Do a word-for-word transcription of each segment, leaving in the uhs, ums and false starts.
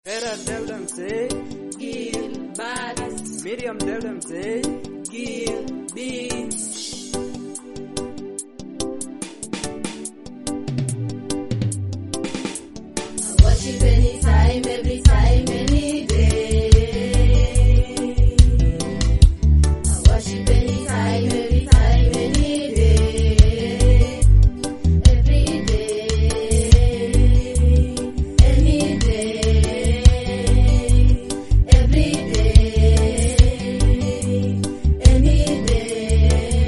Era tell them say, Give bodies, Miriam tell them say, give beats. I worship anytime, every time, any day. I worship anytime, every time, any day. Every day, any day. Every day, any day.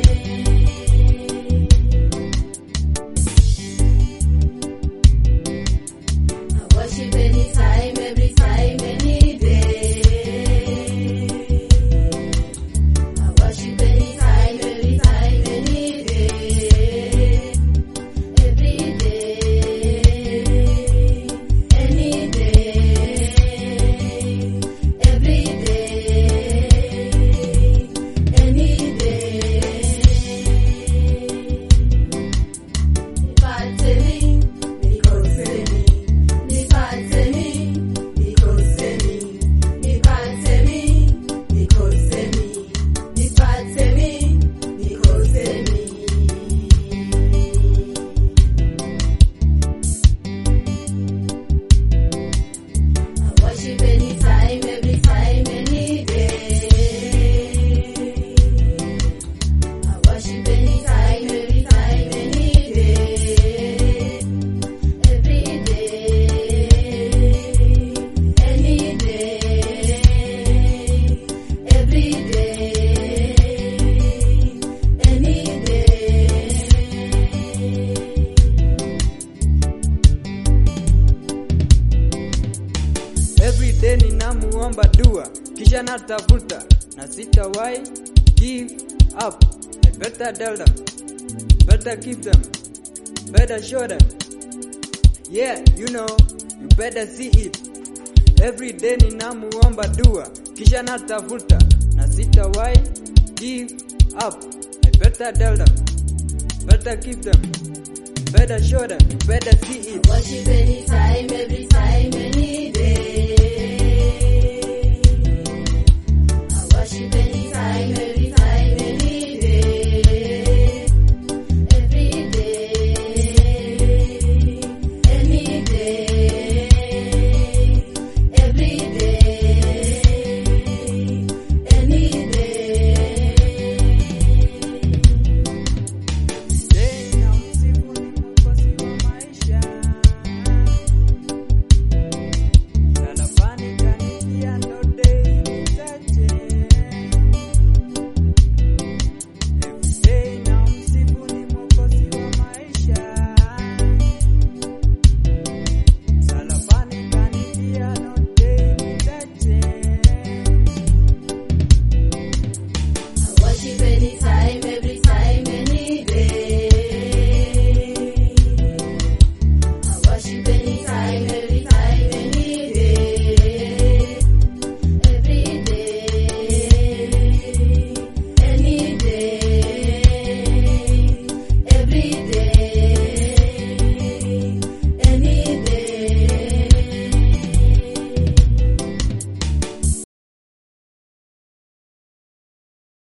I worship anytime, every time, any day. I worship anytime, every time, any day. Every day, any day. Every day, any day. Nipateni, nikoseni. Nipateni, nikoseni. Nipateni, nikoseni. Nipateni, nikoseni. I worship anytime, every time, any day. I worship anytime, every time, any day. Every day, any day. Every day, any day. every day ninamuomba dua, kisha natafuta na sitawahi give up. I better tell them, better keep them, better show them. Yeah, you know, you better see it. Every day ninamuomba dua, kisha natafuta na sitawahi give up. I better tell them, better keep them, better show them, you better see it. Worship anytime, every time, any day.